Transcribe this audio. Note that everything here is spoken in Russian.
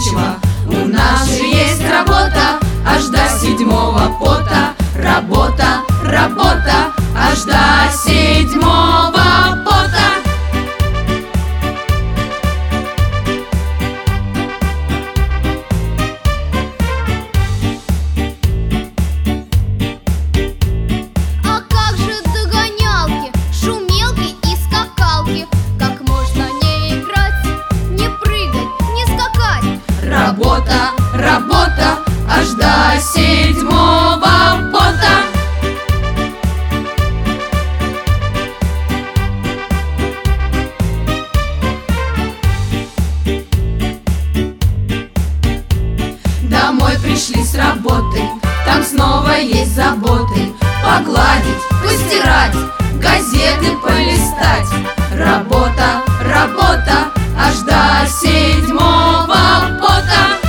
нечего. У нас же есть работа, аж до седьмого пота. Работа, работа, аж до седьмого пота. А как же догонялки, шумелки и скакалки? Как можно не играть, не прыгать, не скакать? Работа, работа, аж до седьмого пота. Домой пришли с работы, там снова есть заботы. Погладить, постирать, газеты полистать. Работа, работа, аж до седьмого пота.